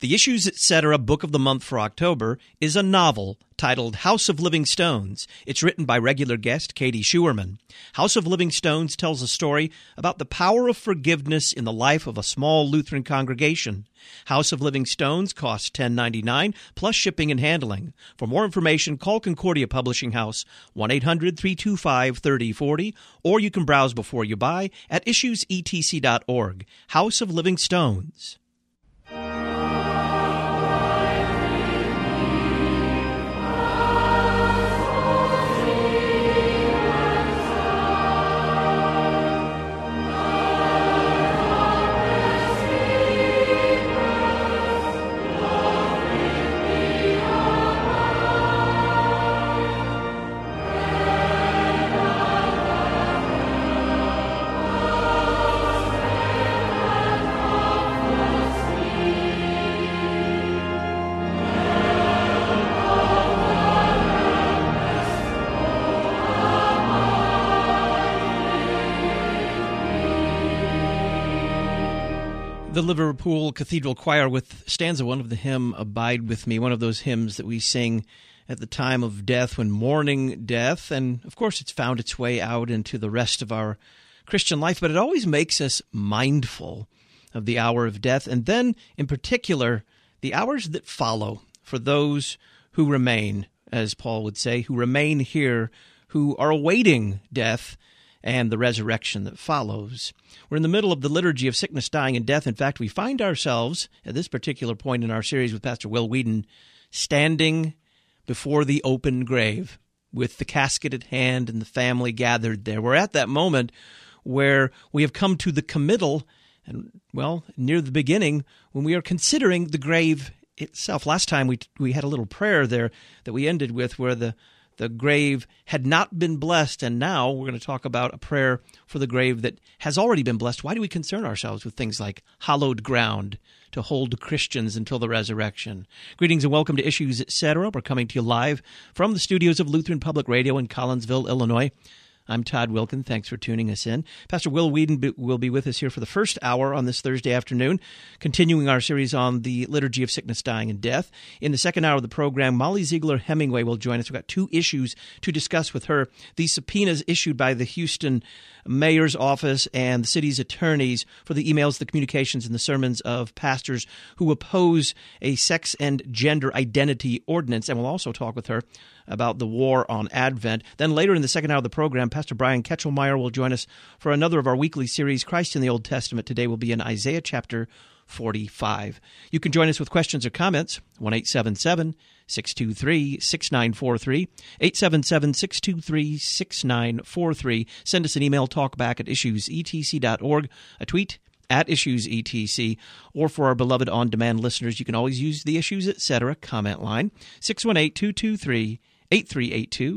The Issues Etc. Book of the Month for October is a novel titled House of Living Stones. It's written by regular guest Katie Schuerman. House of Living Stones tells a story about the power of forgiveness in the life of a small Lutheran congregation. House of Living Stones costs $10.99 plus shipping and handling. For more information, call Concordia Publishing House 1-800-325-3040, or you can browse before you buy at issuesetc.org. House of Living Stones. The Liverpool Cathedral Choir with stanza 1 of the hymn, Abide With Me, one of those hymns that we sing at the time of death when mourning death. And, of course, it's found its way out into the rest of our Christian life, but it always makes us mindful of the hour of death, and then, in particular, the hours that follow for those who remain, as Paul would say, who remain here, who are awaiting death and the resurrection that follows. We're in the middle of the liturgy of sickness, dying, and death. In fact, we find ourselves, at this particular point in our series with Pastor Will Whedon, standing before the open grave with the casket at hand and the family gathered there. We're at that moment where we have come to the committal and, well, near the beginning, when we are considering the grave itself. Last time we had a little prayer there that we ended with where the grave had not been blessed, and now we're going to talk about a prayer for the grave that has already been blessed. Why do we concern ourselves with things like hallowed ground to hold Christians until the resurrection? Greetings and welcome to Issues Etc. We're coming to you live from the studios of Lutheran Public Radio in Collinsville, Illinois. I'm Todd Wilkin. Thanks for tuning us in. Pastor Will Whedon will be with us here for the first hour on this Thursday afternoon, continuing our series on the liturgy of sickness, dying, and death. In the second hour of the program, Molly Ziegler Hemingway will join us. We've got two issues to discuss with her. These subpoenas issued by the Houston mayor's office and the city's attorneys for the emails, the communications, and the sermons of pastors who oppose a sex and gender identity ordinance. And we'll also talk with her about the war on Advent. Then later in the second hour of the program, Pastor Brian Ketchelmeyer will join us for another of our weekly series, Christ in the Old Testament. Today will be in Isaiah chapter 45. You can join us with questions or comments, 1-877-623-6943, 877-623-6943. Send us an email, talkback@issuesetc.org, a tweet @IssuesETC, or for our beloved on-demand listeners, you can always use the Issues Etc. comment line, 618-223-8382,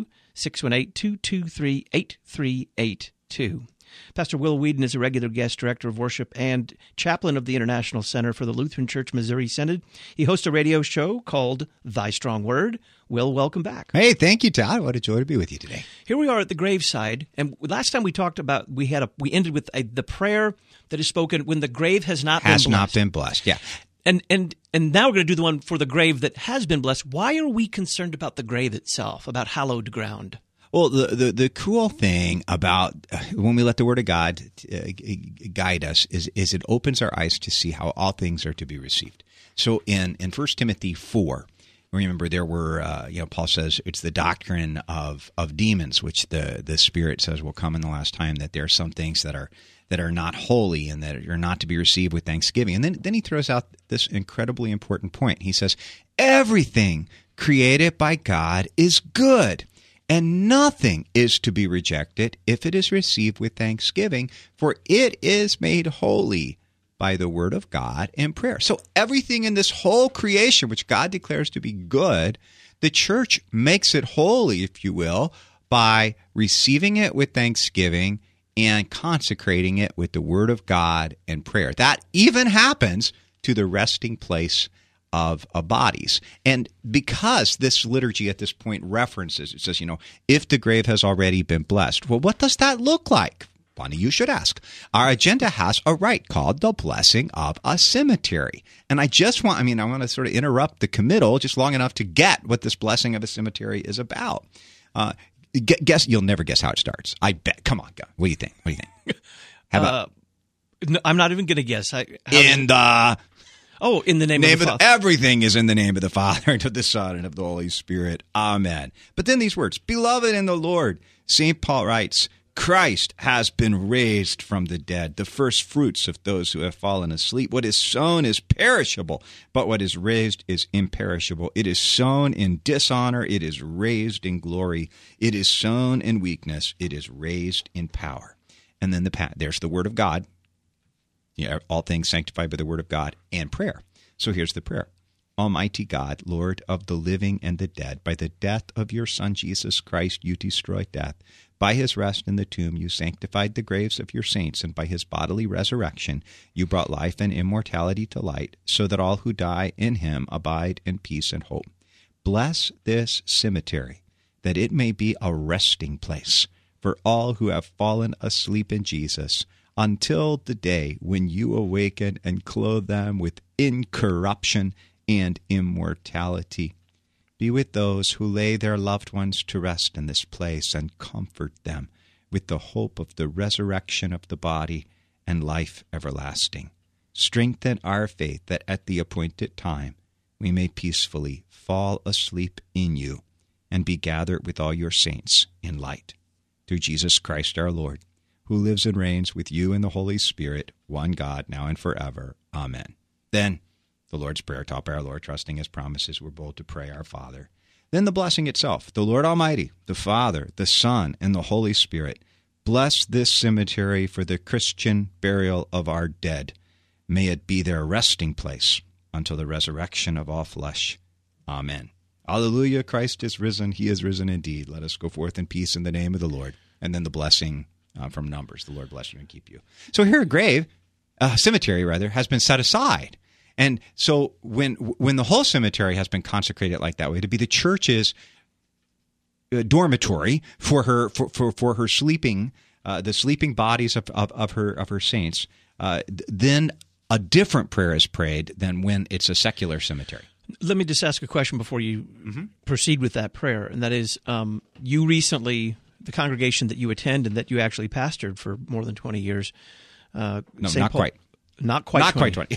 618-223-8382. Pastor Will Whedon is a regular guest director of worship and chaplain of the International Center for the Lutheran Church Missouri Synod. He hosts a radio show called Thy Strong Word. Will, welcome back. Hey, thank you, Todd. What a joy to be with you today. Here we are at the graveside, and last time we talked about, we ended with the prayer that is spoken when the grave has not been blessed. Has not been blessed, yeah. And now we're going to do the one for the grave that has been blessed. Why are we concerned about the grave itself, about hallowed ground? Well, the cool thing about when we let the Word of God guide us is it opens our eyes to see how all things are to be received. So in 1 Timothy 4, remember there were, Paul says it's the doctrine of demons, which the Spirit says will come in the last time, that there are some things that are not holy and that are not to be received with thanksgiving. And then he throws out this incredibly important point. He says, everything created by God is good, and nothing is to be rejected if it is received with thanksgiving, for it is made holy by the word of God and prayer. So everything in this whole creation, which God declares to be good, the church makes it holy, if you will, by receiving it with thanksgiving and consecrating it with the word of God and prayer. That even happens to the resting place of bodies. And because this liturgy at this point references, it says, if the grave has already been blessed. Well, what does that look like Funny you should ask. Our agenda has a rite called the blessing of a cemetery. And I want to sort of interrupt the committal just long enough to get what this blessing of a cemetery is about. Guess you'll never guess how it starts. I bet. Come on, what do you think? How about? No, I'm not even going to guess. In the name of the Father. Everything is in the name of the Father, and of the Son, and of the Holy Spirit. Amen. But then these words, beloved in the Lord, St. Paul writes, Christ has been raised from the dead, the first fruits of those who have fallen asleep. What is sown is perishable, but what is raised is imperishable. It is sown in dishonor, it is raised in glory. It is sown in weakness, it is raised in power. And then there's the word of God. Yeah, all things sanctified by the word of God and prayer. So here's the prayer. Almighty God, Lord of the living and the dead, by the death of your Son, Jesus Christ, you destroyed death. By his rest in the tomb, you sanctified the graves of your saints, and by his bodily resurrection, you brought life and immortality to light, so that all who die in him abide in peace and hope. Bless this cemetery, that it may be a resting place for all who have fallen asleep in Jesus, until the day when you awaken and clothe them with incorruption and immortality. Be with those who lay their loved ones to rest in this place, and comfort them with the hope of the resurrection of the body and life everlasting. Strengthen our faith that at the appointed time we may peacefully fall asleep in you and be gathered with all your saints in light. Through Jesus Christ our Lord, who lives and reigns with you in the Holy Spirit, one God, now and forever. Amen. Then the Lord's Prayer, taught by our Lord, trusting his promises, we're bold to pray, Our Father. Then the blessing itself. The Lord Almighty, the Father, the Son, and the Holy Spirit, bless this cemetery for the Christian burial of our dead. May it be their resting place until the resurrection of all flesh. Amen. Alleluia, Christ is risen. He is risen indeed. Let us go forth in peace in the name of the Lord. And then the blessing from Numbers. The Lord bless you and keep you. So here a cemetery has been set aside. And so when the whole cemetery has been consecrated like that way, to be the church's dormitory for her sleeping, the sleeping bodies of her saints, then a different prayer is prayed than when it's a secular cemetery. Let me just ask a question before you proceed with that prayer, and that is, you recently, the congregation that you attend and that you actually pastored for more than 20 years. No, not quite. Not quite 20.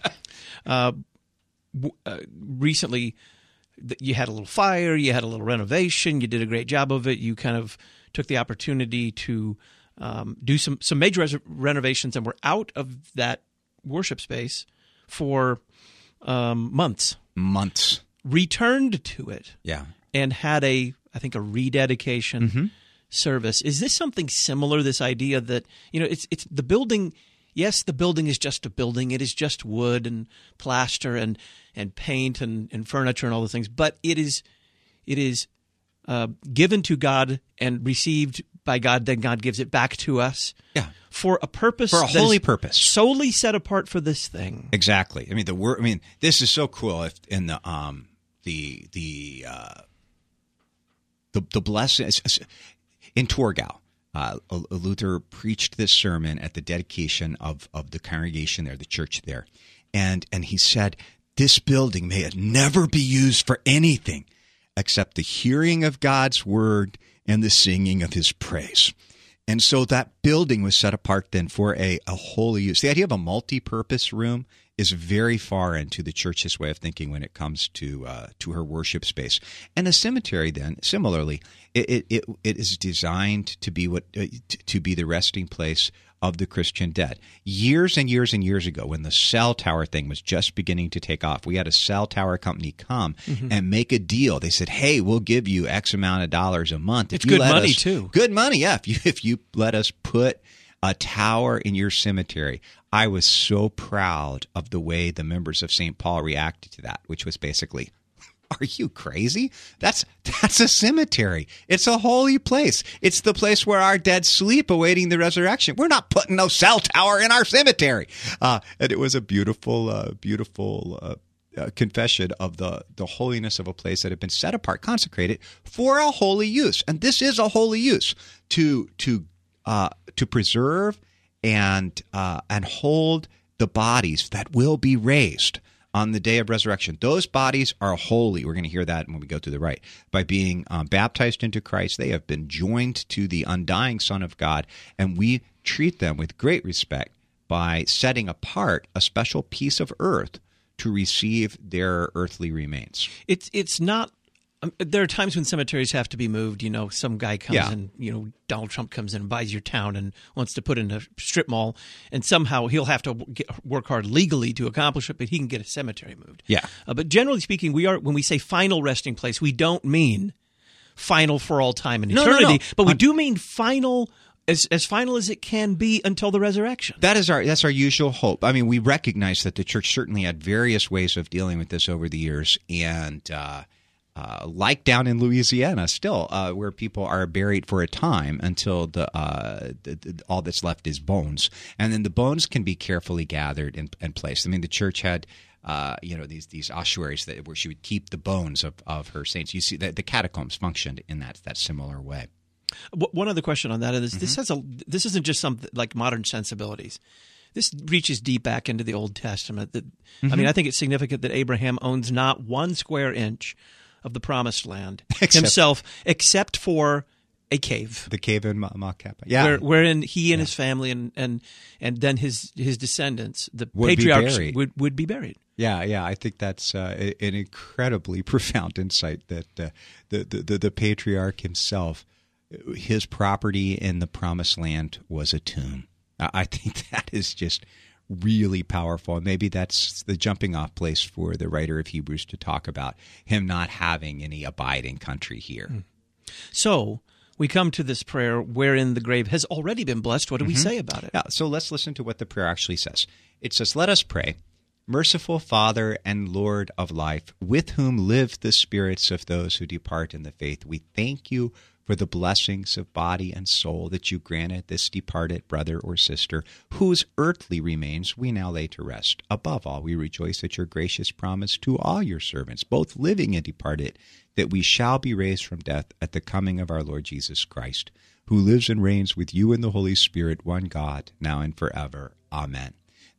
Recently, you had a little fire, you had a little renovation, you did a great job of it. You kind of took the opportunity to do some major renovations, and were out of that worship space for months. Returned to it. Yeah. And had I think a rededication service. Is this something similar, this idea that, it's the building. Yes, the building is just a building. It is just wood and plaster and paint and furniture and all the things. But it is given to God and received by God. Then God gives it back to us. Yeah. For a purpose. For a holy purpose. Solely set apart for this thing. Exactly. I mean, this is so cool. If in the blessing in Torgau. Luther preached this sermon at the dedication of the congregation there, the church there. And he said, this building may it never be used for anything except the hearing of God's word and the singing of his praise. And so that building was set apart then for a holy use. The idea of a multi-purpose room is very far into the church's way of thinking when it comes to her worship space. And a cemetery, then, similarly, it is designed to be to be the resting place of the Christian dead. Years and years and years ago, when the cell tower thing was just beginning to take off, we had a cell tower company come and make a deal. They said, "Hey, we'll give you X amount of dollars a month. It's good money too. Good money, yeah. If you let us put a tower in your cemetery." I was so proud of the way the members of St. Paul reacted to that, which was basically, "Are you crazy? That's a cemetery. It's a holy place. It's the place where our dead sleep awaiting the resurrection. We're not putting no cell tower in our cemetery." And it was a beautiful confession of the holiness of a place that had been set apart, consecrated for a holy use. And this is a holy use, to to preserve and hold the bodies that will be raised on the day of resurrection. Those bodies are holy. We're going to hear that when we go to the right. By being baptized into Christ, they have been joined to the undying Son of God, and we treat them with great respect by setting apart a special piece of earth to receive their earthly remains. It's not. There are times when cemeteries have to be moved. Some guy comes and, Donald Trump comes in and buys your town and wants to put in a strip mall, and somehow he'll have to work hard legally to accomplish it, but he can get a cemetery moved. Yeah. But generally speaking, when we say final resting place, we don't mean final for all time and eternity, but we do mean final. As final as it can be until the resurrection. That's our usual hope. I mean, we recognize that the church certainly had various ways of dealing with this over the years, and like down in Louisiana, still where people are buried for a time until all that's left is bones, and then the bones can be carefully gathered and placed. I mean, the church had these ossuaries where she would keep the bones of her saints. You see that the catacombs functioned in that similar way. One other question on that is this isn't just something like modern sensibilities. This reaches deep back into the Old Testament. I mean, I think it's significant that Abraham owns not 1 square inch of the Promised Land himself, except for a cave. The cave in Machpelah. Wherein he and his family and then his descendants, the patriarchs, would be buried. Yeah. I think that's an incredibly profound insight that the patriarch himself, his property in the Promised Land was a tomb. I think that is just really powerful. Maybe that's the jumping off place for the writer of Hebrews to talk about him not having any abiding country here. So we come to this prayer wherein the grave has already been blessed. What do we say about it? Yeah, so let's listen to what the prayer actually says. It says, "Let us pray. Merciful Father and Lord of life, with whom live the spirits of those who depart in the faith, we thank you for the blessings of body and soul that you granted this departed brother or sister, whose earthly remains we now lay to rest. Above all, we rejoice at your gracious promise to all your servants, both living and departed, that we shall be raised from death at the coming of our Lord Jesus Christ, who lives and reigns with you in the Holy Spirit, one God, now and forever. Amen."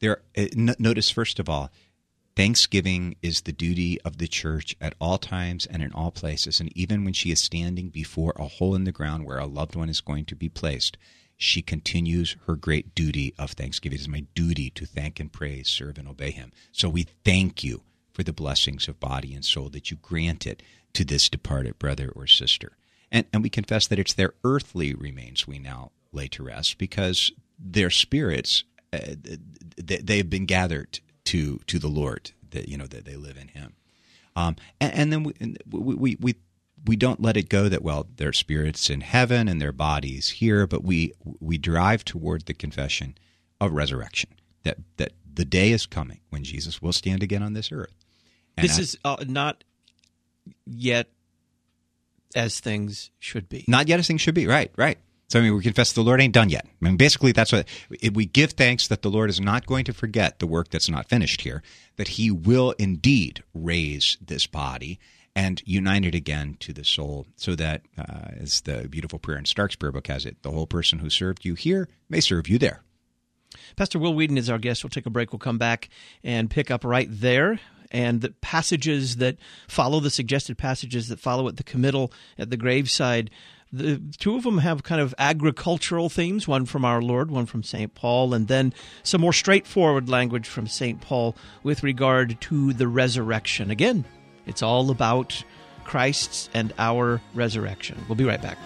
Notice, first of all, thanksgiving is the duty of the church at all times and in all places. And even when she is standing before a hole in the ground where a loved one is going to be placed, she continues her great duty of thanksgiving. It is my duty to thank and praise, serve, and obey him. So we thank you for the blessings of body and soul that you granted to this departed brother or sister. And we confess that it's their earthly remains we now lay to rest, because their spirits, they've been gathered to the Lord, that they live in Him, and then we don't let it go that, well, their spirits in heaven and their bodies here, but we drive toward the confession of resurrection, that the day is coming when Jesus will stand again on this earth. And this is not yet as things should be. Not yet as things should be. Right. So, we confess the Lord ain't done yet. Basically, that's what we give thanks that the Lord is not going to forget the work that's not finished here, that He will indeed raise this body and unite it again to the soul, so that, as the beautiful prayer in Stark's prayer book has it, the whole person who served you here may serve you there. Pastor Will Whedon is our guest. We'll take a break. We'll come back and pick up right there. And the passages that follow, the suggested passages that follow at the committal at the graveside, the two of them have kind of agricultural themes, one from our Lord, one from St. Paul, and then some more straightforward language from St. Paul with regard to the resurrection. Again, it's all about Christ's and our resurrection. We'll be right back.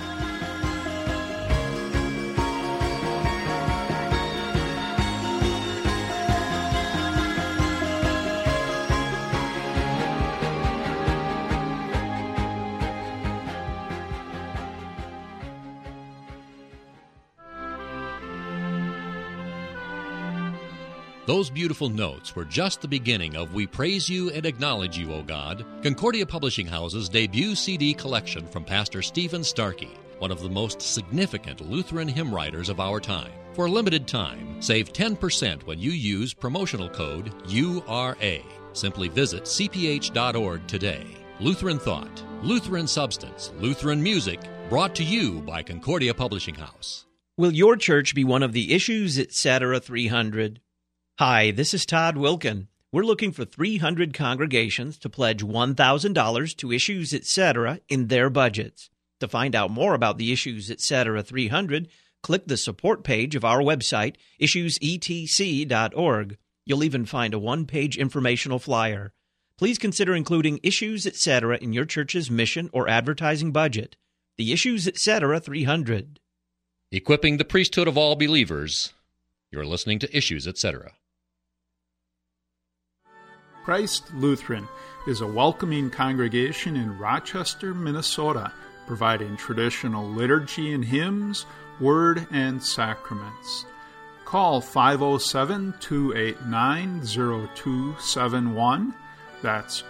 Those beautiful notes were just the beginning of We Praise You and Acknowledge You, O God, Concordia Publishing House's debut CD collection from Pastor Stephen Starkey, one of the most significant Lutheran hymn writers of our time. For a limited time, save 10% when you use promotional code URA. Simply visit cph.org today. Lutheran Thought, Lutheran Substance, Lutheran Music, brought to you by Concordia Publishing House. Will your church be one of the Issues Etc. 300? Hi, this is Todd Wilkin. We're looking for 300 congregations to pledge $1,000 to Issues Etc. in their budgets. To find out more about the Issues Etc. 300, click the support page of our website, issuesetc.org. You'll even find a one-page informational flyer. Please consider including Issues Etc. in your church's mission or advertising budget. The Issues Etc. 300. Equipping the priesthood of all believers. You're listening to Issues Etc. Christ Lutheran is a welcoming congregation in Rochester, Minnesota, providing traditional liturgy and hymns, word, and sacraments. Call 507-289-0271. That's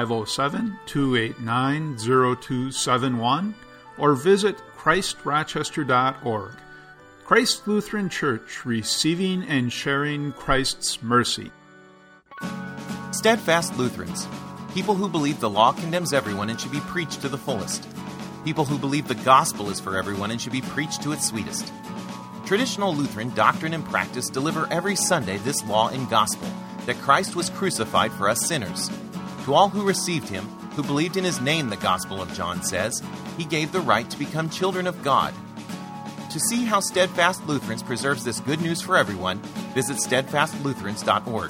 507-289-0271. Or visit ChristRochester.org. Christ Lutheran Church, receiving and sharing Christ's mercy. Steadfast Lutherans, people who believe the law condemns everyone and should be preached to the fullest. People who believe the gospel is for everyone and should be preached to its sweetest. Traditional Lutheran doctrine and practice deliver every Sunday this law and gospel, that Christ was crucified for us sinners. To all who received him, who believed in his name, the Gospel of John says, he gave the right to become children of God. To see how Steadfast Lutherans preserves this good news for everyone, visit steadfastlutherans.org.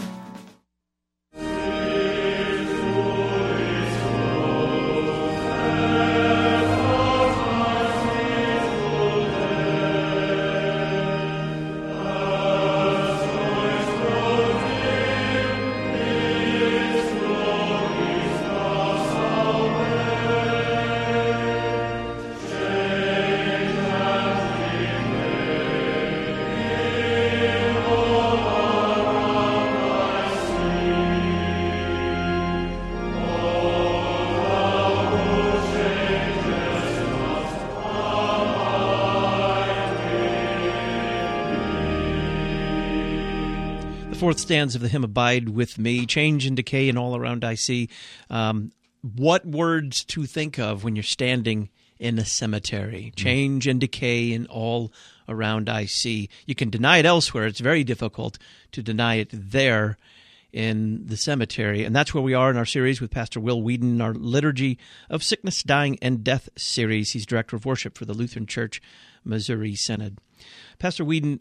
Fourth stanza of the hymn, Abide With Me, change and decay and all around I see. What words to think of when you're standing in a cemetery? Change and decay and all around I see. You can deny it elsewhere. It's very difficult to deny it there in the cemetery. And that's where we are in our series with Pastor Will Whedon, our Liturgy of Sickness, Dying, and Death series. He's Director of Worship for the Lutheran Church Missouri Synod. Pastor Whedon,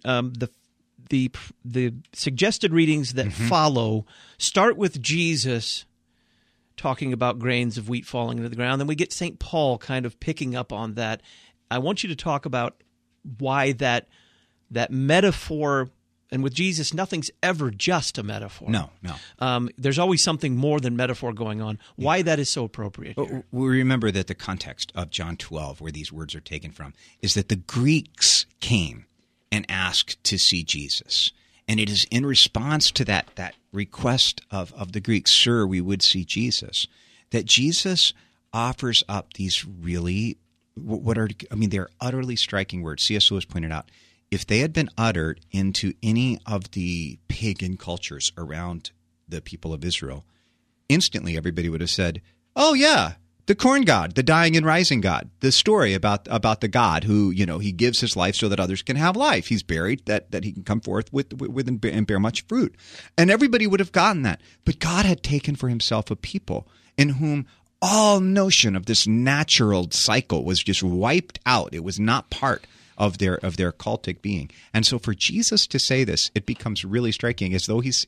the suggested readings that follow start with Jesus talking about grains of wheat falling into the ground. Then we get St. Paul kind of picking up on that. I want you to talk about why that metaphor, and with Jesus, nothing's ever just a metaphor. No. There's always something more than metaphor going on. Why that is so appropriate here. We remember that the context of John 12, where these words are taken from, is that the Greeks came and asked to see Jesus. And it is in response to that request of the Greeks, sir, we would see Jesus, that Jesus offers up these really, they're utterly striking words. C.S. Lewis pointed out, if they had been uttered into any of the pagan cultures around the people of Israel, instantly everybody would have said, oh yeah, the corn god, the dying and rising god, the story about the God who, he gives his life so that others can have life. He's buried that he can come forth with and bear much fruit. And everybody would have gotten that. But God had taken for himself a people in whom all notion of this natural cycle was just wiped out. It was not part of their cultic being. And so for Jesus to say this, it becomes really striking, as though the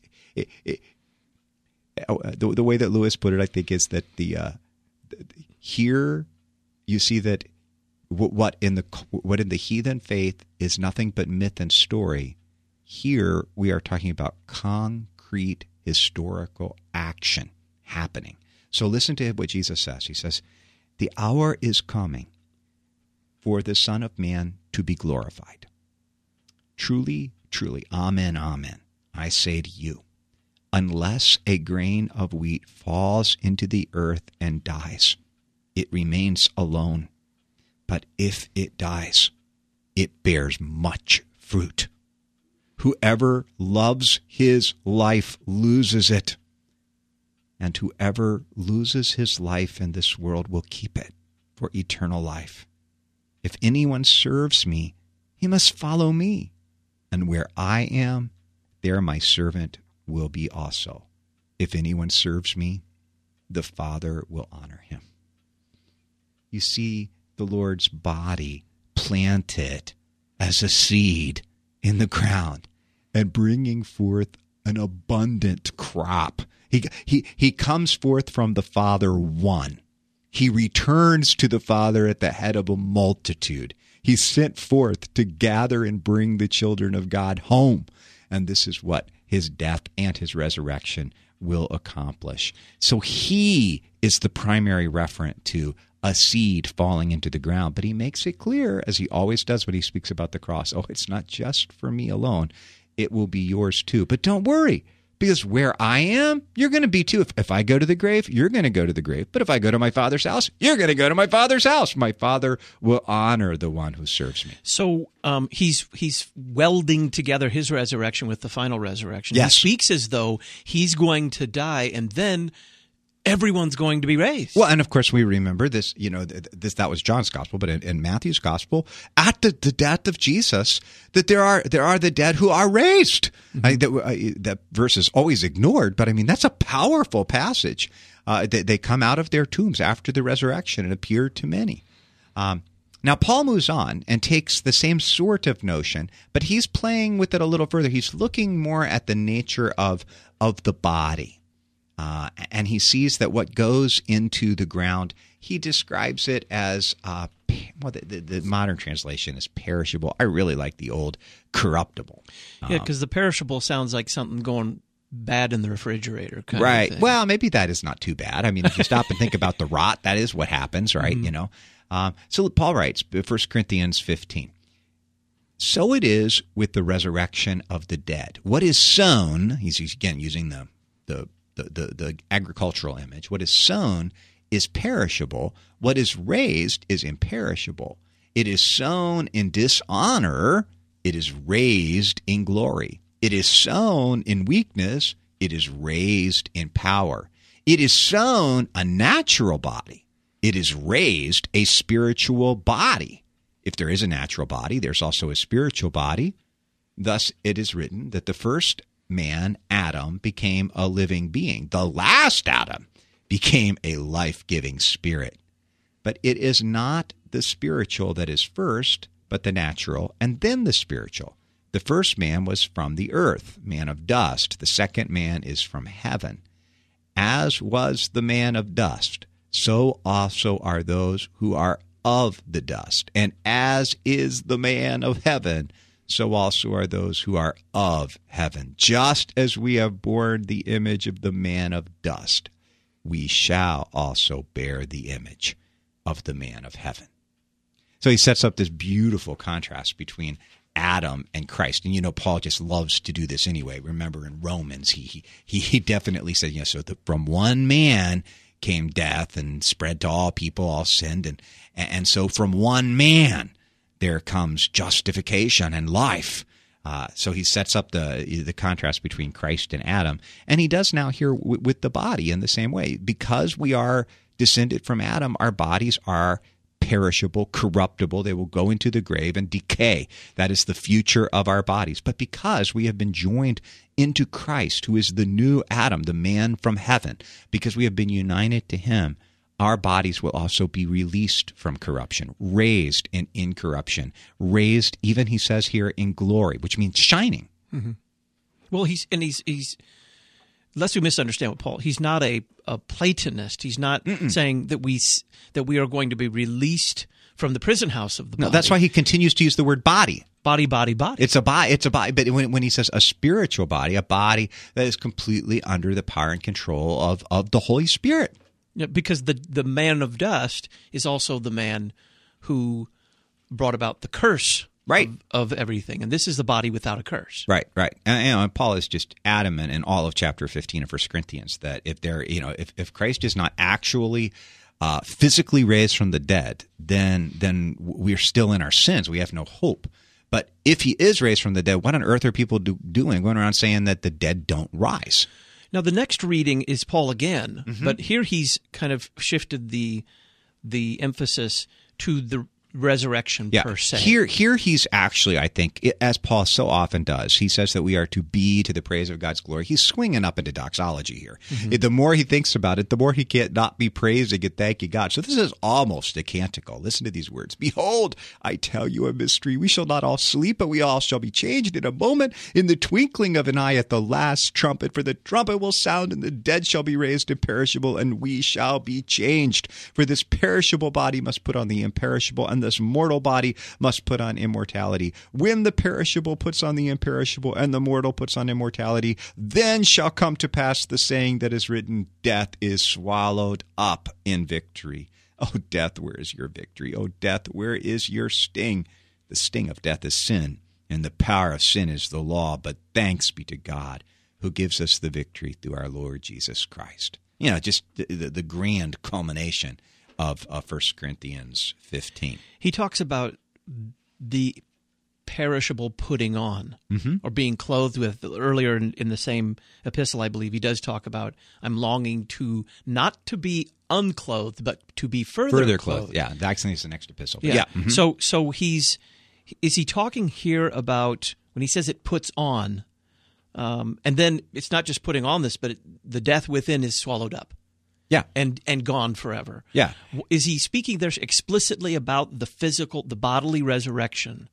way that Lewis put it, I think, is that here you see that what in the heathen faith is nothing but myth and story. Here we are talking about concrete historical action happening. So listen to what Jesus says. He says, the hour is coming for the Son of Man to be glorified. Truly, truly, amen, amen, I say to you, unless a grain of wheat falls into the earth and dies, it remains alone. But if it dies, it bears much fruit. Whoever loves his life loses it, and whoever loses his life in this world will keep it for eternal life. If anyone serves me, he must follow me. And where I am, there my servant will be also. If anyone serves me, the Father will honor him. You see the Lord's body planted as a seed in the ground and bringing forth an abundant crop. He comes forth from the Father one. He returns to the Father at the head of a multitude. He's sent forth to gather and bring the children of God home. And this is what his death and his resurrection will accomplish. So he is the primary referent to a seed falling into the ground. But he makes it clear, as he always does when he speaks about the cross, it's not just for me alone. It will be yours too. But don't worry, because where I am, you're going to be too. If I go to the grave, you're going to go to the grave. But if I go to my Father's house, you're going to go to my Father's house. My Father will honor the one who serves me. So he's welding together his resurrection with the final resurrection. Yes. He speaks as though he's going to die, and then everyone's going to be raised. Well, and of course we remember this, that was John's gospel, but in Matthew's gospel, at the death of Jesus, that there are the dead who are raised. Mm-hmm. That verse is always ignored, but I mean, that's a powerful passage. They come out of their tombs after the resurrection and appear to many. Now, Paul moves on and takes the same sort of notion, but he's playing with it a little further. He's looking more at the nature of the body. And he sees that what goes into the ground, he describes it as, the modern translation is perishable. I really like the old corruptible. Yeah, because the perishable sounds like something going bad in the refrigerator. Kind right. of thing. Well, maybe that is not too bad. I mean, if you stop and think about the rot, that is what happens, right? Mm-hmm. So Paul writes, 1 Corinthians 15. So it is with the resurrection of the dead. What is sown, he's again using the agricultural image. What is sown is perishable. What is raised is imperishable. It is sown in dishonor. It is raised in glory. It is sown in weakness. It is raised in power. It is sown a natural body. It is raised a spiritual body. If there is a natural body, there's also a spiritual body. Thus it is written that the first man, Adam, became a living being. The last Adam became a life-giving spirit. But it is not the spiritual that is first, but the natural, and then the spiritual. The first man was from the earth, man of dust. The second man is from heaven. As was the man of dust, so also are those who are of the dust. And as is the man of heaven, so also are those who are of heaven. Just as we have borne the image of the man of dust, we shall also bear the image of the man of heaven. So he sets up this beautiful contrast between Adam and Christ. And Paul just loves to do this anyway. Remember in Romans, he definitely said, from one man came death and spread to all people, all sinned. And so from one man there comes justification and life. So he sets up the contrast between Christ and Adam. And he does now here with the body in the same way. Because we are descended from Adam, our bodies are perishable, corruptible. They will go into the grave and decay. That is the future of our bodies. But because we have been joined into Christ, who is the new Adam, the man from heaven, because we have been united to him, our bodies will also be released from corruption, raised in incorruption, raised, even he says here, in glory, which means shining. Mm-hmm. Well, he's lest we misunderstand what Paul, he's not a Platonist. He's not saying that we are going to be released from the prison house of the body. No, that's why he continues to use the word body. Body. It's a body. But when he says a spiritual body, a body that is completely under the power and control of the Holy Spirit. Yeah, because the man of dust is also the man who brought about the curse of everything. And this is the body without a curse. Right. And Paul is just adamant in all of chapter 15 of 1 Corinthians that if Christ is not actually physically raised from the dead, then we're still in our sins. We have no hope. But if he is raised from the dead, what on earth are people doing, going around saying that the dead don't rise? Now, the next reading is Paul again, but here he's kind of shifted the emphasis to resurrection per se. Here he's actually, I think, as Paul so often does, he says that we are to be to the praise of God's glory. He's swinging up into doxology here. Mm-hmm. The more he thinks about it, the more he can't not be praising and thanking God. So this is almost a canticle. Listen to these words. Behold, I tell you a mystery. We shall not all sleep, but we all shall be changed in a moment, in the twinkling of an eye, at the last trumpet. For the trumpet will sound, and the dead shall be raised imperishable, and we shall be changed. For this perishable body must put on the imperishable, and this mortal body must put on immortality. When the perishable puts on the imperishable, and the mortal puts on immortality, then shall come to pass the saying that is written, death is swallowed up in victory. O death, where is your victory? O death, where is your sting? The sting of death is sin, and the power of sin is the law. But thanks be to God, who gives us the victory through our Lord Jesus Christ. You know, just the grand culmination of 1 Corinthians 15. He talks about the perishable putting on, or being clothed with. Earlier in the same epistle, I believe, he does talk about, I'm longing to not to be unclothed, but to be further clothed. Yeah, that's the next epistle. Yeah. Mm-hmm. So is he talking here about, when he says it puts on, and then it's not just putting on this, but the death within is swallowed up. Yeah. And gone forever. Yeah. Is he speaking there explicitly about the bodily resurrection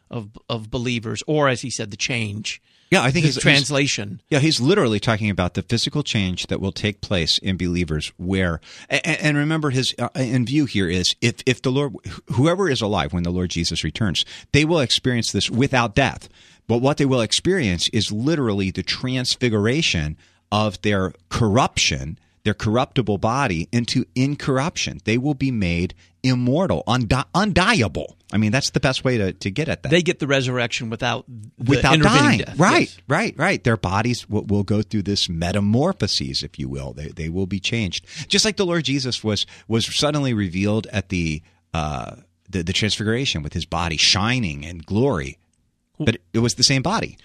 of believers, or, as he said, the change? Yeah, I think his translation. He's literally talking about the physical change that will take place in believers. Where, and remember, his in view here is if the Lord, whoever is alive when the Lord Jesus returns, they will experience this without death. But what they will experience is literally the transfiguration of their corruption, their corruptible body, into incorruption. They will be made immortal, undiable. I mean, that's the best way to get at that. They get the resurrection without intervening dying. Death. Right, yes. right. Their bodies will go through this metamorphoses, if you will. They will be changed. Just like the Lord Jesus was suddenly revealed at the transfiguration with his body shining in glory. But it was the same body.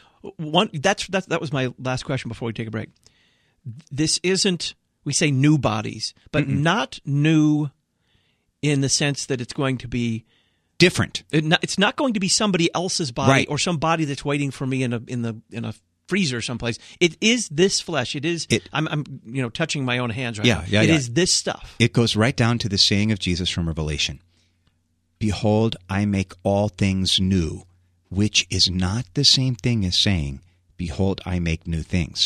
That was my last question before we take a break. This isn't, we say new bodies, but not new in the sense that it's going to be different. It's not going to be somebody else's body, or some body that's waiting for me in a freezer someplace. It is this flesh. I'm touching my own hands right now. It is this stuff. It goes right down to the saying of Jesus from Revelation. Behold, I make all things new, which is not the same thing as saying, behold, I make new things.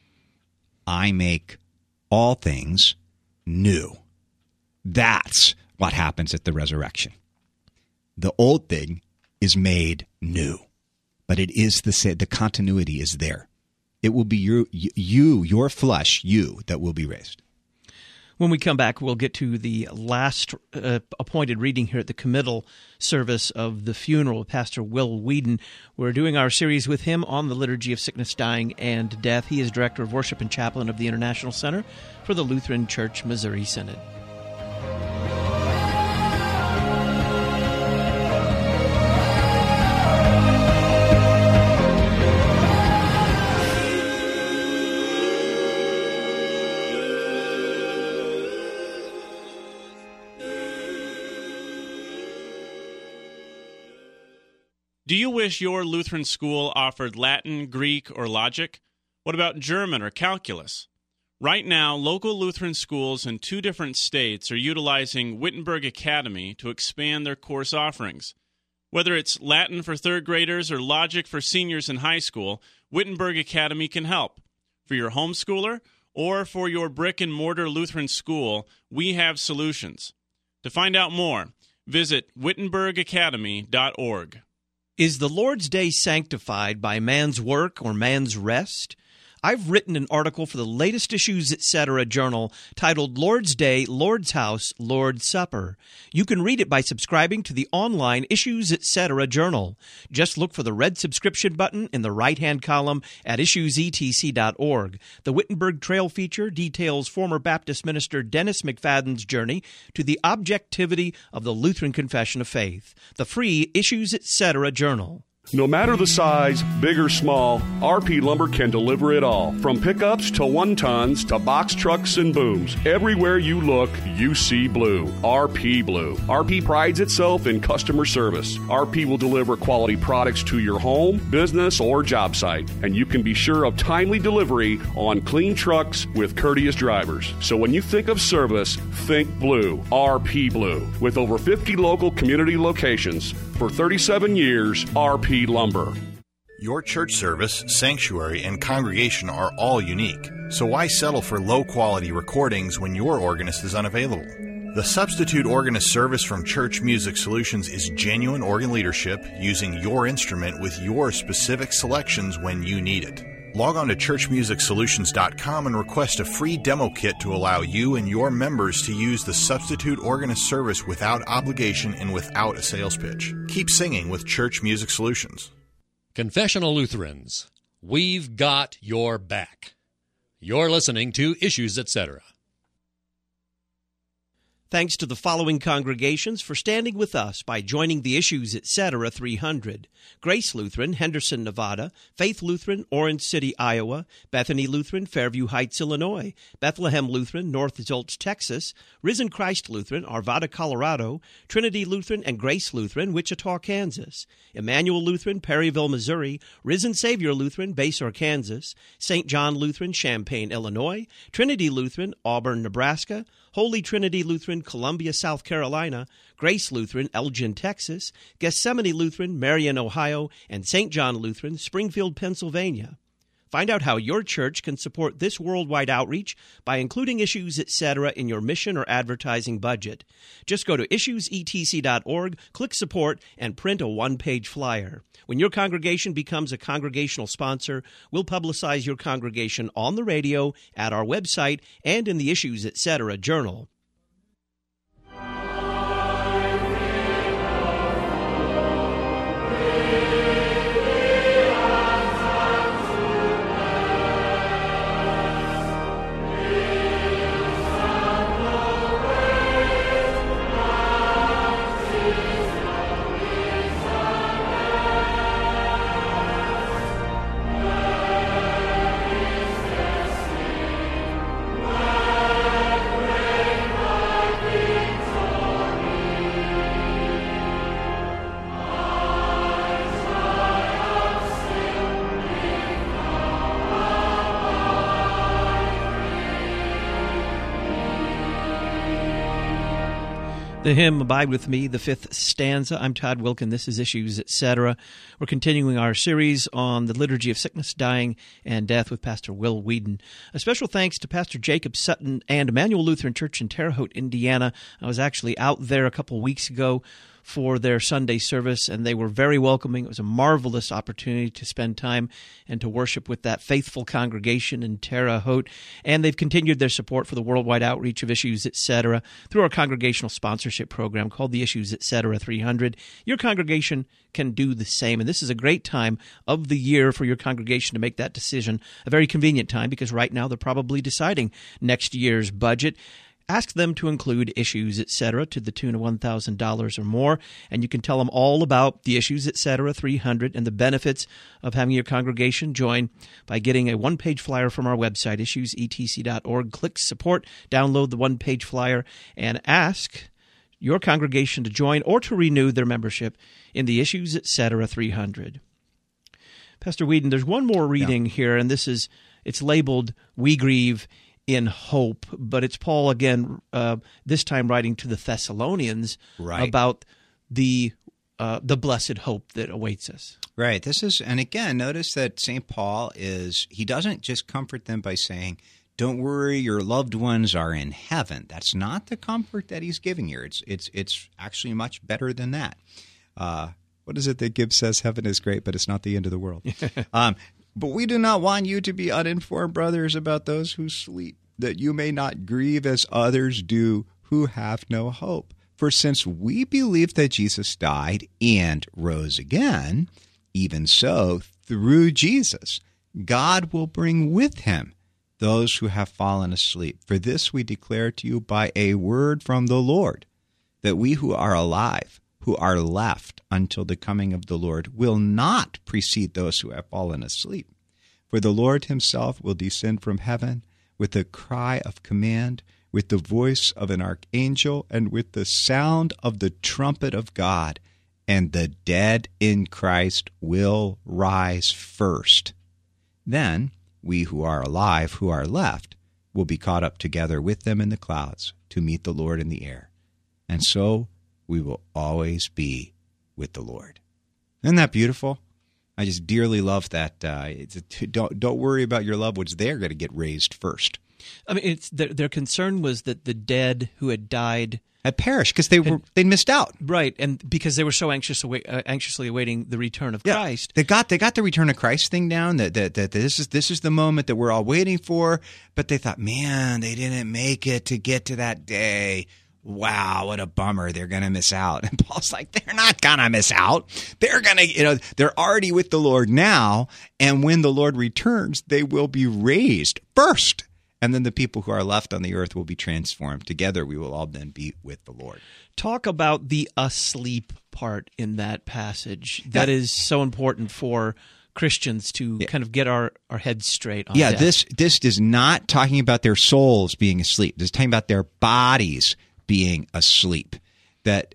I make all things new. That's what happens at the resurrection. The old thing is made new, but it is the continuity is there. It will be your flesh, that will be raised. When we come back, we'll get to the last appointed reading here at the committal service of the funeral of Pastor Will Whedon. We're doing our series with him on the liturgy of sickness, dying, and death. He is Director of Worship and Chaplain of the International Center for the Lutheran Church Missouri Synod. Do you wish your Lutheran school offered Latin, Greek, or logic? What about German or calculus? Right now, local Lutheran schools in 2 different states are utilizing Wittenberg Academy to expand their course offerings. Whether it's Latin for 3rd graders or logic for seniors in high school, Wittenberg Academy can help. For your homeschooler or for your brick-and-mortar Lutheran school, we have solutions. To find out more, visit wittenbergacademy.org. Is the Lord's Day sanctified by man's work or man's rest? I've written an article for the latest Issues Etc. journal titled Lord's Day, Lord's House, Lord's Supper. You can read it by subscribing to the online Issues Etc. journal. Just look for the red subscription button in the right-hand column at issuesetc.org. The Wittenberg Trail feature details former Baptist minister Dennis McFadden's journey to the objectivity of the Lutheran Confession of Faith. The free Issues Etc. journal. No matter the size, big or small, RP Lumber can deliver it all. From pickups to 1-tons to box trucks and booms. Everywhere you look, you see blue. RP Blue. RP prides itself in customer service. RP will deliver quality products to your home, business, or job site. And you can be sure of timely delivery on clean trucks with courteous drivers. So when you think of service, think blue. RP Blue. With over 50 local community locations. For 37 years, RP Lumber. Your church service, sanctuary, and congregation are all unique. So why settle for low-quality recordings when your organist is unavailable? The Substitute Organist service from Church Music Solutions is genuine organ leadership using your instrument with your specific selections when you need it. Log on to churchmusicsolutions.com and request a free demo kit to allow you and your members to use the Substitute Organist service without obligation and without a sales pitch. Keep singing with Church Music Solutions. Confessional Lutherans, we've got your back. You're listening to Issues, Etc. Thanks to the following congregations for standing with us by joining the Issues, Etc. 300. Grace Lutheran, Henderson, Nevada. Faith Lutheran, Orange City, Iowa. Bethany Lutheran, Fairview Heights, Illinois. Bethlehem Lutheran, North Zolch, Texas. Risen Christ Lutheran, Arvada, Colorado. Trinity Lutheran and Grace Lutheran, Wichita, Kansas. Emmanuel Lutheran, Perryville, Missouri. Risen Savior Lutheran, Basehor, Kansas. St. John Lutheran, Champaign, Illinois. Trinity Lutheran, Auburn, Nebraska. Holy Trinity Lutheran, Columbia, South Carolina, Grace Lutheran, Elgin, Texas, Gethsemane Lutheran, Marion, Ohio, and St. John Lutheran, Springfield, Pennsylvania. Find out how your church can support this worldwide outreach by including Issues, Etc. in your mission or advertising budget. Just go to issuesetc.org, click Support, and print a one-page flyer. When your congregation becomes a congregational sponsor, we'll publicize your congregation on the radio, at our website, and in the Issues, Etc. journal. The hymn, Abide With Me, the fifth stanza. I'm Todd Wilkin. This is Issues, Etc. We're continuing our series on the liturgy of sickness, dying, and death with Pastor Will Whedon. A special thanks to Pastor Jacob Sutton and Emmanuel Lutheran Church in Terre Haute, Indiana. I was actually out there a couple weeks ago for their Sunday service, and they were very welcoming. It was a marvelous opportunity to spend time and to worship with that faithful congregation in Terre Haute. And they've continued their support for the worldwide outreach of Issues, Etc. through our congregational sponsorship program called the Issues, Etc. 300. Your congregation can do the same, and this is a great time of the year for your congregation to make that decision. A very convenient time because right now they're probably deciding next year's budget. Ask them to include Issues, Etc. to the tune of $1,000 or more, and you can tell them all about the Issues, Etc. 300 and the benefits of having your congregation join by getting a one-page flyer from our website, issuesetc.org. Click Support, download the one-page flyer, and ask your congregation to join or to renew their membership in the Issues, Etc. 300. Pastor Whedon, there's one more reading here, and it's labeled, We Grieve in Hope, but it's Paul again, this time writing to the Thessalonians about the blessed hope that awaits us. Right. And again, notice that St. Paul he doesn't just comfort them by saying, don't worry, your loved ones are in heaven. That's not the comfort that he's giving here. It's actually much better than that. What is it that Gibbs says? Heaven is great, but it's not the end of the world. But we do not want you to be uninformed, brothers, about those who sleep, that you may not grieve as others do who have no hope. For since we believe that Jesus died and rose again, even so, through Jesus, God will bring with him those who have fallen asleep. For this we declare to you by a word from the Lord, that we who are alive, who are left until the coming of the Lord will not precede those who have fallen asleep. For the Lord himself will descend from heaven with a cry of command, with the voice of an archangel, and with the sound of the trumpet of God, and the dead in Christ will rise first. Then we who are alive, who are left, will be caught up together with them in the clouds to meet the Lord in the air. And so we will always be with the Lord. Isn't that beautiful? I just dearly love that. Don't worry about your loved ones. They're going to get raised first. I mean, their concern was that the dead who had died had perished because they missed out. Right, and because they were so anxiously awaiting the return of Christ. They got the return of Christ thing down. That this is the moment that we're all waiting for. But they thought, man, they didn't make it to get to that day. Wow, what a bummer. They're going to miss out. And Paul's like, they're not going to miss out. They're going to, they're already with the Lord now. And when the Lord returns, they will be raised first. And then the people who are left on the earth will be transformed. Together, we will all then be with the Lord. Talk about the asleep part in that passage. That is so important for Christians to kind of get our heads straight on death. This is not talking about their souls being asleep. This is talking about their bodies being asleep. That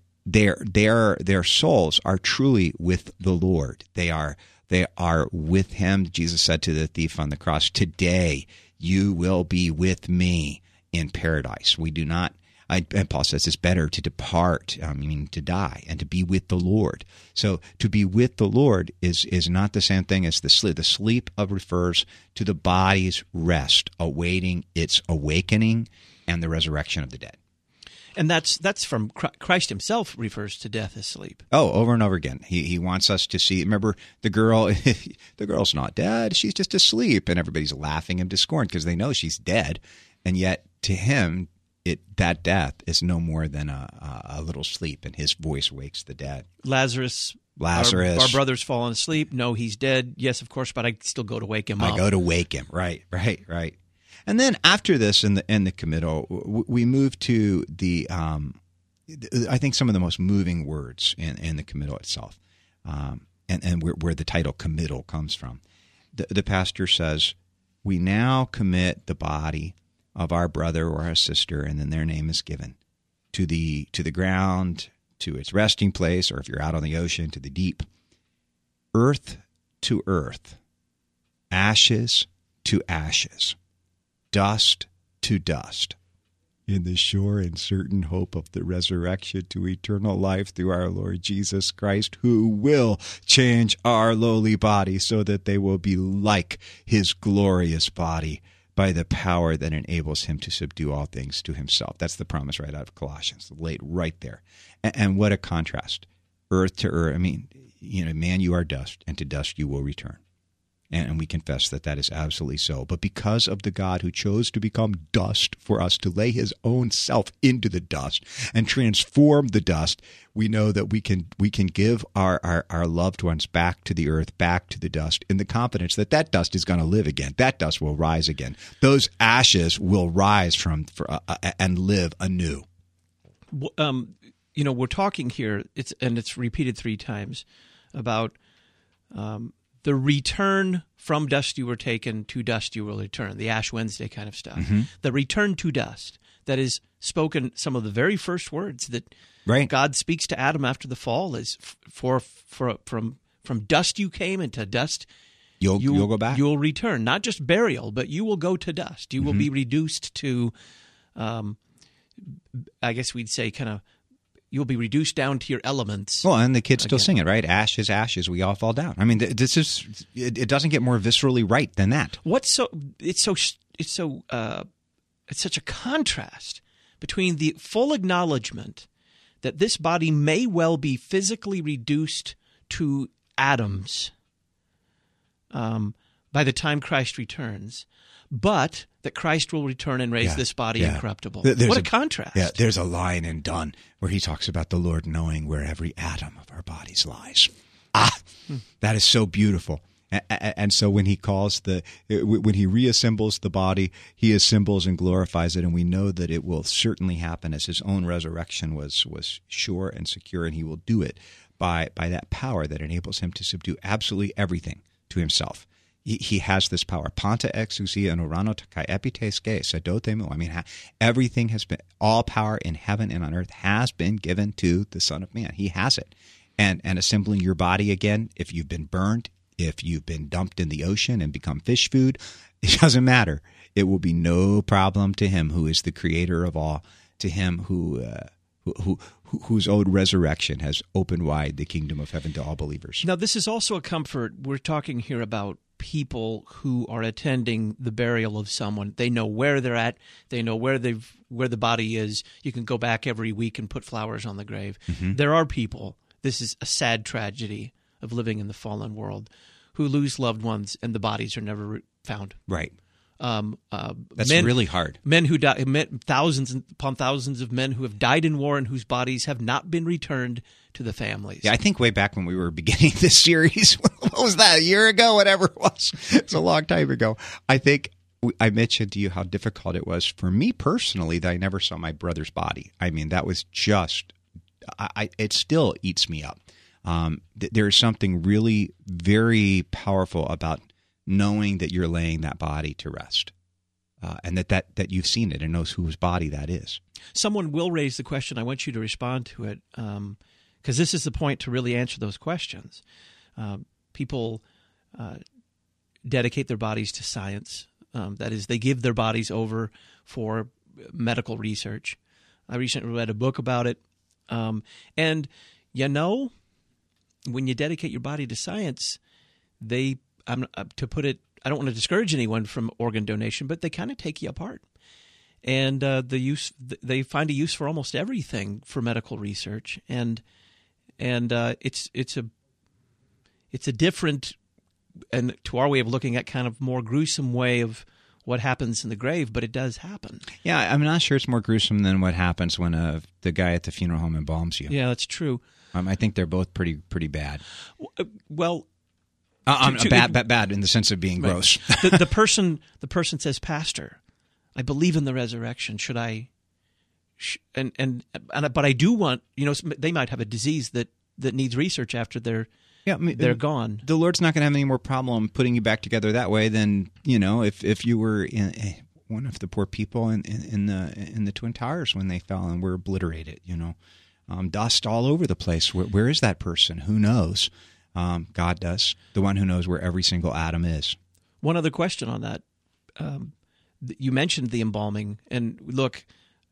their souls are truly with the Lord. They are with him. Jesus said to the thief on the cross, today you will be with me in paradise. We do not, and Paul says it's better to depart, to die, and to be with the Lord. So to be with the Lord is not the same thing as the sleep. The sleep refers to the body's rest, awaiting its awakening and the resurrection of the dead. And that's from Christ himself refers to death as sleep. Oh, over and over again. He wants us to see. Remember, the girl's not dead. She's just asleep. And everybody's laughing him to scorn because they know she's dead. And yet to him, that death is no more than a little sleep, and his voice wakes the dead. Lazarus. Our brother's fallen asleep. No, he's dead. Yes, of course, but I still go to wake him up. I go to wake him. Right. And then after this, in the committal, we move to the I think some of the most moving words in the committal itself, and where the title committal comes from. The pastor says, "We now commit the body of our brother or our sister," and then their name is given, to the ground, to its resting place, or if you're out on the ocean, to the deep, earth to earth, ashes to ashes, dust to dust, in the sure and certain hope of the resurrection to eternal life through our Lord Jesus Christ, who will change our lowly body so that they will be like his glorious body by the power that enables him to subdue all things to himself. That's the promise right out of Colossians, laid right there. And what a contrast. Earth to earth. Man, you are dust, and to dust you will return. And we confess that is absolutely so. But because of the God who chose to become dust for us, to lay his own self into the dust and transform the dust, we know that we can give our loved ones back to the earth, back to the dust, in the confidence that dust is going to live again. That dust will rise again. Those ashes will rise and live anew. We're talking here, it's repeated 3 times, about the return from dust you were taken, to dust you will return, the Ash Wednesday kind of stuff. Mm-hmm. The return to dust, that is spoken, some of the very first words that God speaks to Adam after the fall is from dust you came, and to dust you'll go back. You'll return. Not just burial, but you will go to dust. You will be reduced to, I guess we'd say kind of, you'll be reduced down to your elements. Well, and the kids still sing it, right? Ashes, ashes, we all fall down. I mean, it doesn't get more viscerally right than that. It's such a contrast between the full acknowledgement that this body may well be physically reduced to atoms by the time Christ returns, but that Christ will return and raise this body incorruptible. What a contrast. Yeah, there's a line in Donne where he talks about the Lord knowing where every atom of our bodies lies. That is so beautiful. And so when he when he reassembles the body, he assembles and glorifies it, and we know that it will certainly happen, as his own resurrection was sure and secure, and he will do it by that power that enables him to subdue absolutely everything to himself. He has this power. Panta exousia and orano takai epites ge sedotemu. I mean, everything has been, all power in heaven and on earth has been given to the Son of Man. He has it. And assembling your body again, if you've been burned, if you've been dumped in the ocean and become fish food, it doesn't matter. It will be no problem to him who is the creator of all, to him whose own resurrection has opened wide the kingdom of heaven to all believers. Now, this is also a comfort. We're talking here about people who are attending the burial of someone. They know where they're at. They know where the body is. You can go back every week and put flowers on the grave. Mm-hmm. There are people, this is a sad tragedy of living in the fallen world, who lose loved ones and the bodies are never found. Right. That's really hard. Men who die, thousands upon thousands of men who have died in war and whose bodies have not been returned to the families. Yeah, I think way back when we were beginning this series, what was that, a year ago, whatever it was? It's a long time ago. I think I mentioned to you how difficult it was for me personally that I never saw my brother's body. I mean, that was just, it still eats me up. There's something really very powerful about knowing that you're laying that body to rest, and that you've seen it and knows whose body that is. Someone will raise the question. I want you to respond to it, because this is the point to really answer those questions. People dedicate their bodies to science. That is, they give their bodies over for medical research. I recently read a book about it, and when you dedicate your body to science, to put it, I don't want to discourage anyone from organ donation, but they kind of take you apart. And they find a use for almost everything for medical research, and it's a different, and to our way of looking at, kind of more gruesome way of what happens in the grave, but it does happen. Yeah, I'm not sure it's more gruesome than what happens when the guy at the funeral home embalms you. Yeah, that's true. I think they're both pretty bad. Well, bad in the sense of being gross. the person says, "Pastor, I believe in the resurrection. Should I?" But I do want, they might have a disease that needs research after they're gone. The Lord's not going to have any more problem putting you back together that way than if you were one of the poor people in the Twin Towers when they fell and were obliterated. Dust all over the place. Where is that person? Who knows? God does. The one who knows where every single atom is. One other question on that. You mentioned the embalming, and look,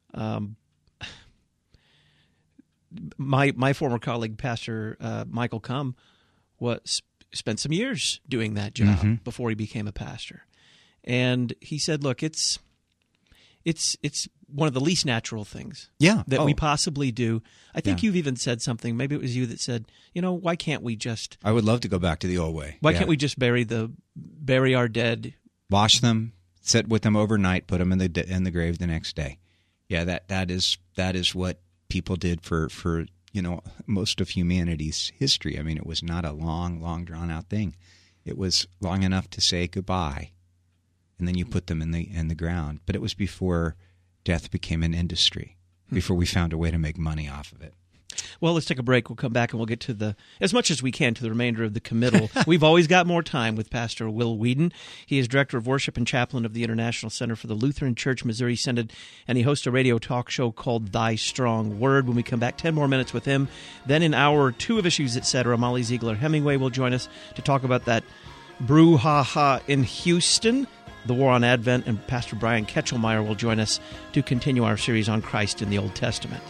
my former colleague, Pastor Michael Cumm, spent some years doing that job before he became a pastor, and he said, "Look, it's one of the least natural things that we possibly do." I think you've even said something. Maybe it was you that said, why can't we just? I would love to go back to the old way. Why can't we just bury our dead, wash them, sit with them overnight, put them in the grave the next day? Yeah, that is what people did for most of humanity's history. I mean, it was not a long drawn out thing. It was long enough to say goodbye, and then you put them in the ground. But it was before death became an industry, before we found a way to make money off of it. Well, let's take a break. We'll come back and we'll get to as much as we can to the remainder of the committal. We've always got more time with Pastor Will Weedon. He is Director of Worship and Chaplain of the International Center for the Lutheran Church Missouri Synod, and he hosts a radio talk show called Thy Strong Word. When we come back, 10 more minutes with him. Then in hour 2 of Issues, Etc., Molly Ziegler-Hemingway will join us to talk about that brouhaha in Houston, the War on Advent, and Pastor Brian Ketchelmeyer will join us to continue our series on Christ in the Old Testament.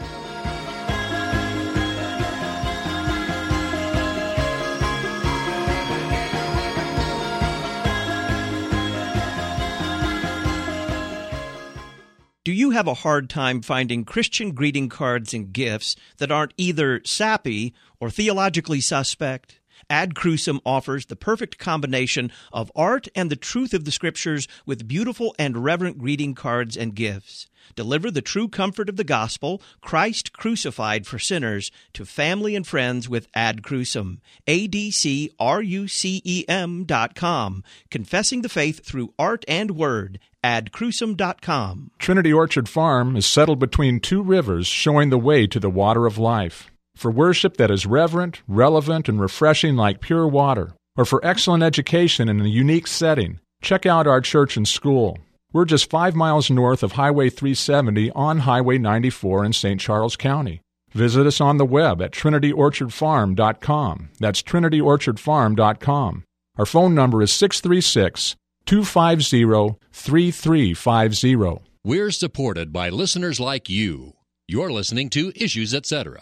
Do you have a hard time finding Christian greeting cards and gifts that aren't either sappy or theologically suspect? Ad Crucem offers the perfect combination of art and the truth of the Scriptures with beautiful and reverent greeting cards and gifts. Deliver the true comfort of the gospel, Christ crucified for sinners, to family and friends with Ad Crucem. ADCRUCEM.com. Confessing the faith through art and word. AdCrucem.com. Trinity Orchard Farm is settled between two rivers, showing the way to the water of life. For worship that is reverent, relevant, and refreshing like pure water, or for excellent education in a unique setting, check out our church and school. We're just 5 miles north of Highway 370 on Highway 94 in St. Charles County. Visit us on the web at TrinityOrchardFarm.com. That's TrinityOrchardFarm.com. Our phone number is 636-250-3350. We're supported by listeners like you. You're listening to Issues, Etc.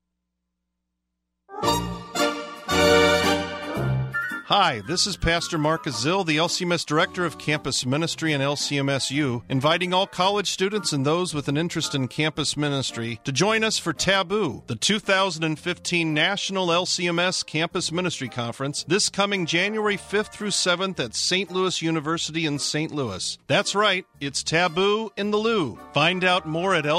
Hi, this is Pastor Mark Azil, the LCMS Director of Campus Ministry and LCMSU, inviting all college students and those with an interest in campus ministry to join us for Taboo, the 2015 National LCMS Campus Ministry Conference, this coming January 5th through 7th at St. Louis University in St. Louis. That's right, it's Taboo in the Lou. Find out more at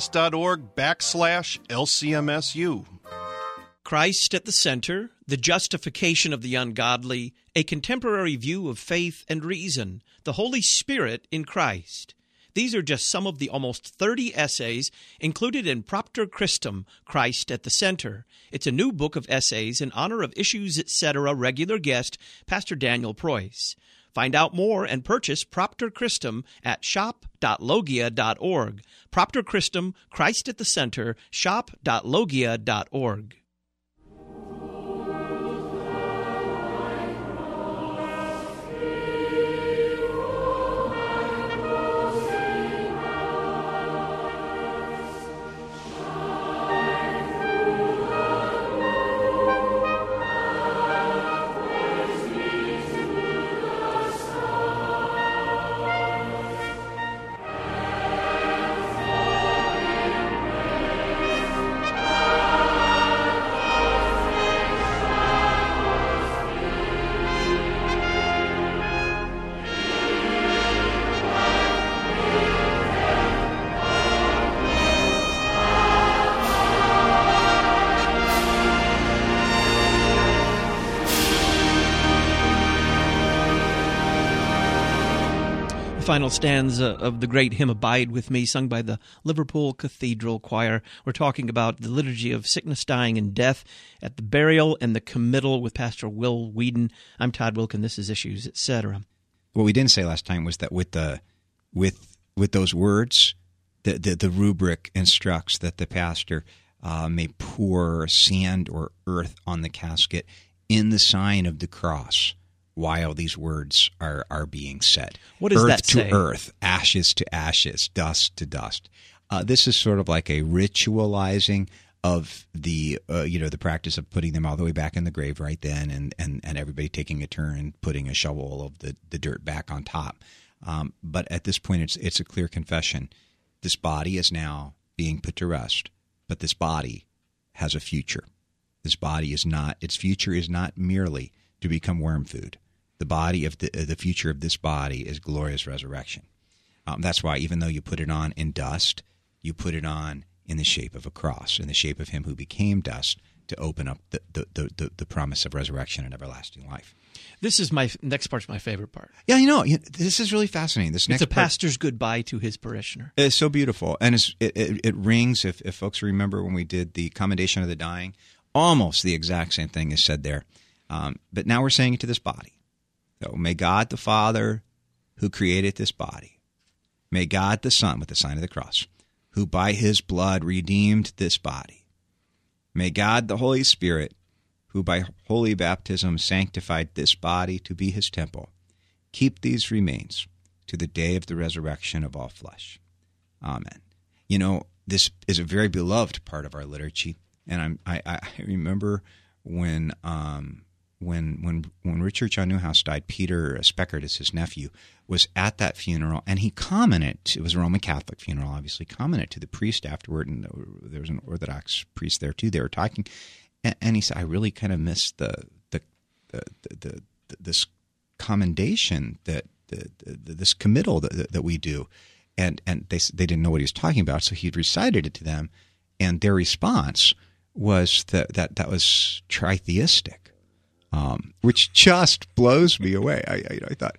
lcms.org/LCMSU. Christ at the center, the justification of the ungodly, a contemporary view of faith and reason, the Holy Spirit in Christ. These are just some of the almost 30 essays included in Propter Christum, Christ at the Center. It's a new book of essays in honor of Issues, Etc. regular guest, Pastor Daniel Preuss. Find out more and purchase Propter Christum at shop.logia.org. Propter Christum, Christ at the Center, shop.logia.org. Final stanza of the great hymn Abide With Me, sung by the Liverpool Cathedral Choir. We're talking about the liturgy of sickness, dying, and death at the burial and the committal with Pastor Will Whedon. I'm Todd Wilkin. This is Issues, Etc. What we didn't say last time was that with those words, the rubric instructs that the pastor may pour sand or earth on the casket in the sign of the cross, while these words are being said. What does that say? Earth to earth, ashes to ashes, dust to dust. This is sort of like a ritualizing of the the practice of putting them all the way back in the grave right then, and everybody taking a turn and putting a shovel of the dirt back on top. But at this point, it's a clear confession. This body is now being put to rest, but this body has a future. This body is not, its future is not merely to become worm food. The body of the future of this body is glorious resurrection. That's why even though you put it on in dust, you put it on in the shape of a cross, in the shape of him who became dust, to open up the promise of resurrection and everlasting life. This is next part's my favorite part. Yeah, this is really fascinating. This next it's a pastor's goodbye to his parishioner. It's so beautiful, and it rings. If folks remember when we did the commendation of the dying, almost the exact same thing is said there. But now we're saying it to this body. So may God the Father, who created this body, may God the Son, with the sign of the cross, who by his blood redeemed this body, may God the Holy Spirit, who by holy baptism sanctified this body to be his temple, keep these remains to the day of the resurrection of all flesh. Amen. You know, this is a very beloved part of our liturgy, and I remember when Richard John Newhouse died, Peter Speckert, his nephew, was at that funeral, and he commented, it was a Roman Catholic funeral, obviously, commented to the priest afterward, and there was an Orthodox priest there too. They were talking, and he said, I really kind of missed the this commendation that this committal that we do, and they didn't know what he was talking about, so he recited it to them, and their response was that was tritheistic, which just blows me away. I thought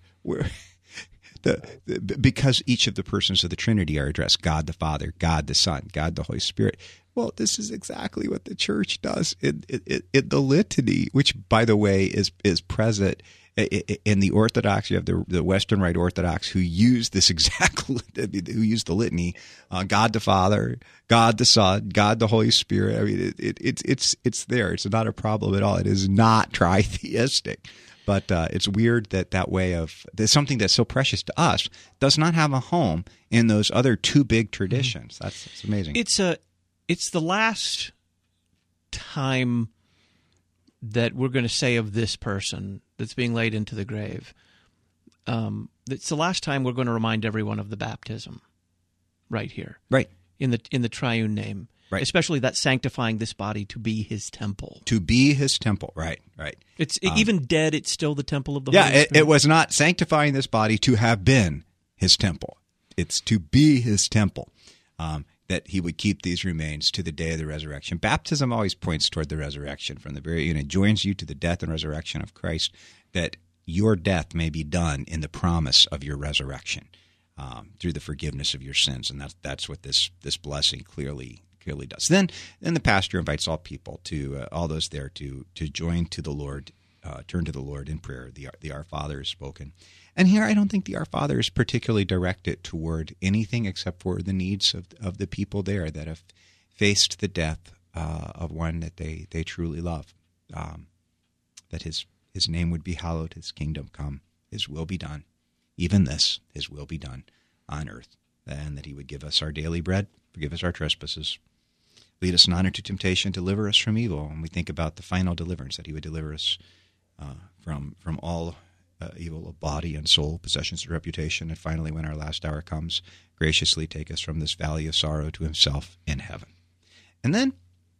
because each of the persons of the Trinity are addressed: God the Father, God the Son, God the Holy Spirit. Well, this is exactly what the church does in the litany, which, by the way, is present in the Orthodox. You have the Western Rite Orthodox who use this who use the litany: God the Father, God the Son, God the Holy Spirit. I mean, it's there. It's not a problem at all. It is not tritheistic. But it's weird that way of something that's so precious to us does not have a home in those other two big traditions. That's amazing. It's the last time that we're going to say of this person that's being laid into the grave. It's the last time we're going to remind everyone of the baptism, right here, right in the triune name, right. Especially that sanctifying this body to be His temple. To be His temple, right. It's even dead. It's still the temple of the Holy Spirit. It was not sanctifying this body to have been His temple. It's to be His temple. That He would keep these remains to the day of the resurrection. Baptism always points toward the resurrection from the very beginning. It joins you to the death and resurrection of Christ, that your death may be done in the promise of your resurrection through the forgiveness of your sins. And that's what this blessing clearly does. Then the pastor invites all people all those there to join to the Lord, turn to the Lord in prayer. The Our Father is spoken. And here I don't think the Our Father is particularly directed toward anything except for the needs of the people there that have faced the death of one that they truly love. That his name would be hallowed, His kingdom come, His will be done. Even this, His will be done on earth. And that He would give us our daily bread, forgive us our trespasses, lead us not into temptation, deliver us from evil. And we think about the final deliverance, that He would deliver us from all evil of body and soul, possessions and reputation, and finally, when our last hour comes, graciously take us from this valley of sorrow to Himself in heaven. And then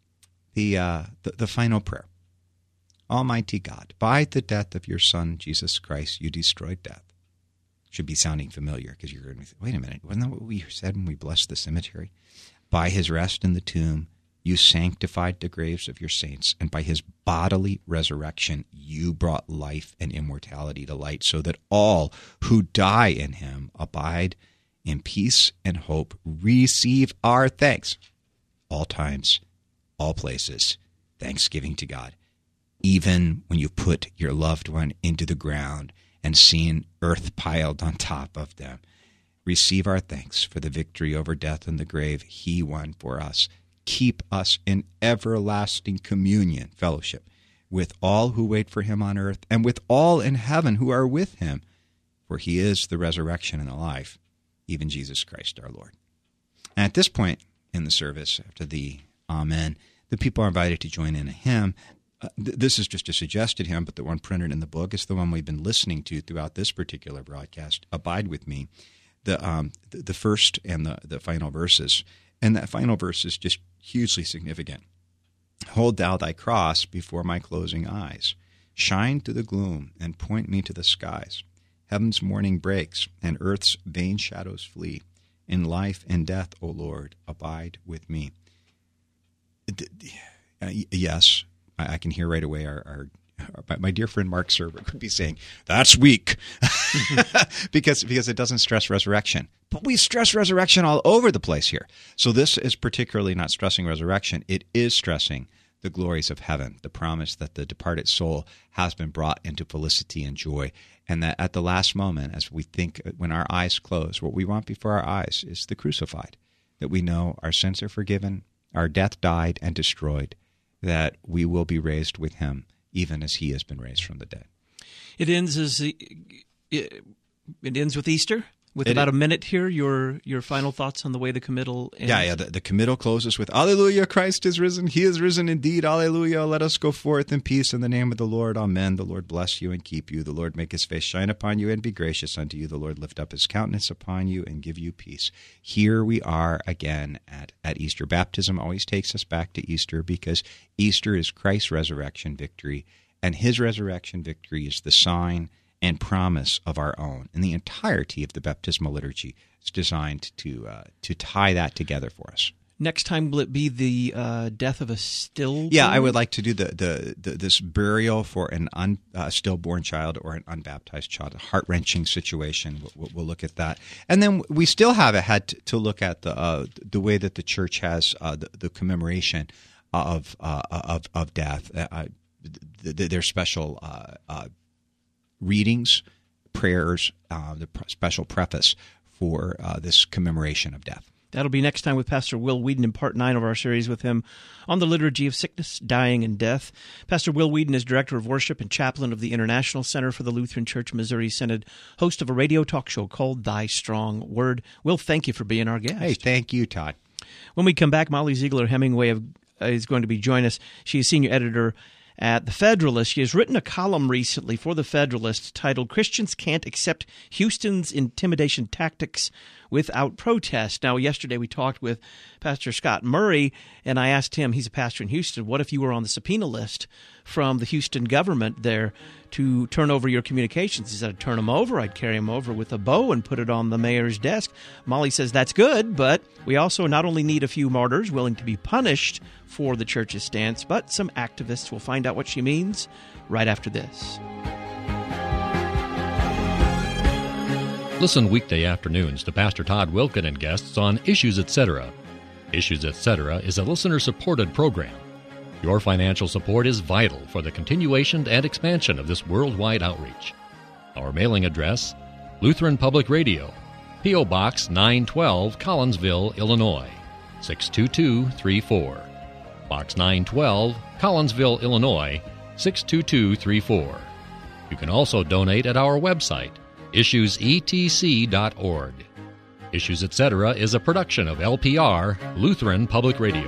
the final prayer. Almighty God, by the death of your Son, Jesus Christ, you destroyed death. Should be sounding familiar, because you're going to think, wait a minute, wasn't that what we said when we blessed the cemetery? By His rest in the tomb, you sanctified the graves of your saints, and by His bodily resurrection, you brought life and immortality to light, so that all who die in Him abide in peace and hope, receive our thanks. All times, all places, thanksgiving to God. Even when you put your loved one into the ground and seen earth piled on top of them, receive our thanks for the victory over death and the grave He won for us. Keep us in everlasting communion, fellowship, with all who wait for Him on earth and with all in heaven who are with Him. For He is the resurrection and the life, even Jesus Christ our Lord. And at this point in the service, after the Amen, the people are invited to join in a hymn. This is just a suggested hymn, but the one printed in the book is the one we've been listening to throughout this particular broadcast, Abide With Me, the first and the final verses. And that final verse is just hugely significant. Hold thou thy cross before my closing eyes. Shine through the gloom and point me to the skies. Heaven's morning breaks and earth's vain shadows flee. In life and death, O Lord, abide with me. Yes, I can hear right away my dear friend Mark Serber could be saying, that's weak, because it doesn't stress resurrection. But we stress resurrection all over the place here. So this is particularly not stressing resurrection. It is stressing the glories of heaven, the promise that the departed soul has been brought into felicity and joy, and that at the last moment, as we think, when our eyes close, what we want before our eyes is the crucified, that we know our sins are forgiven, our death died and destroyed, that we will be raised with Him, even as He has been raised from the dead. It ends with Easter. With about a minute here, your final thoughts on the way the committal ends? Yeah. The committal closes with, Alleluia, Christ is risen. He is risen indeed. Alleluia. Let us go forth in peace in the name of the Lord. Amen. The Lord bless you and keep you. The Lord make His face shine upon you and be gracious unto you. The Lord lift up His countenance upon you and give you peace. Here we are again at Easter. Baptism always takes us back to Easter, because Easter is Christ's resurrection victory, and his resurrection victory is the sign and promise of our own. And the entirety of the baptismal liturgy is designed to tie that together for us. Next time, will it be the death of a stillborn? Yeah, I would like to do this burial for an stillborn child or an unbaptized child, a heart-wrenching situation. We'll look at that. And then we still haven't had to look at the way that the church has the commemoration of death. There's special readings, prayers, the special preface for this commemoration of death. That'll be next time with Pastor Will Weedon in Part 9 of our series with him on the liturgy of sickness, dying, and death. Pastor Will Weedon is Director of Worship and Chaplain of the International Center for the Lutheran Church Missouri Synod, host of a radio talk show called Thy Strong Word. Will, thank you for being our guest. Hey, thank you, Todd. When we come back, Molly Ziegler-Hemingway is going to be joining us. She is senior editor at The Federalist. She has written a column recently for The Federalist titled Christians Can't Accept Houston's Intimidation Tactics Without Protest. Now, yesterday we talked with Pastor Scott Murray, and I asked him, he's a pastor in Houston, what if you were on the subpoena list from the Houston government there to turn over your communications? He said, I'd turn them over. I'd carry them over with a bow and put it on the mayor's desk. Molly says, that's good, but we also not only need a few martyrs willing to be punished for the church's stance, but some activists. Will find out what she means right after this. Listen weekday afternoons to Pastor Todd Wilken and guests on Issues Etc. Issues Etc. is a listener-supported program. Your financial support is vital for the continuation and expansion of this worldwide outreach. Our mailing address, Lutheran Public Radio, P.O. Box 912, Collinsville, Illinois, 62234. Box 912, Collinsville, Illinois, 62234. You can also donate at our website, issuesetc.org. Issues Etc. is a production of LPR, Lutheran Public Radio.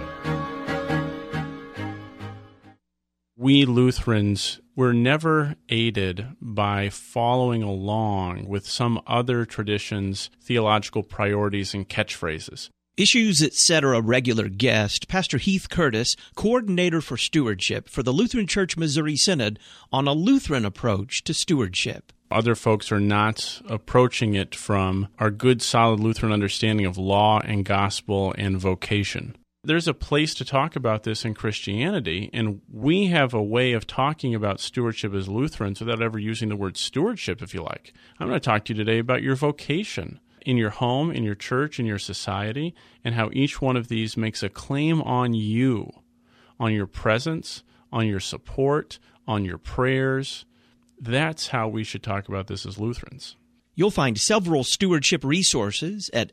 We Lutherans were never aided by following along with some other tradition's theological priorities and catchphrases. Issues Etc. regular guest, Pastor Heath Curtis, coordinator for stewardship for the Lutheran Church Missouri Synod on a Lutheran approach to stewardship. Other folks are not approaching it from our good, solid Lutheran understanding of law and gospel and vocation. There's a place to talk about this in Christianity, and we have a way of talking about stewardship as Lutherans without ever using the word stewardship, if you like. I'm going to talk to you today about your vocation in your home, in your church, in your society, and how each one of these makes a claim on you, on your presence, on your support, on your prayers. That's how we should talk about this as Lutherans. You'll find several stewardship resources at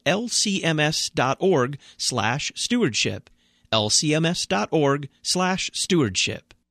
lcms.org/stewardship, lcms.org/stewardship.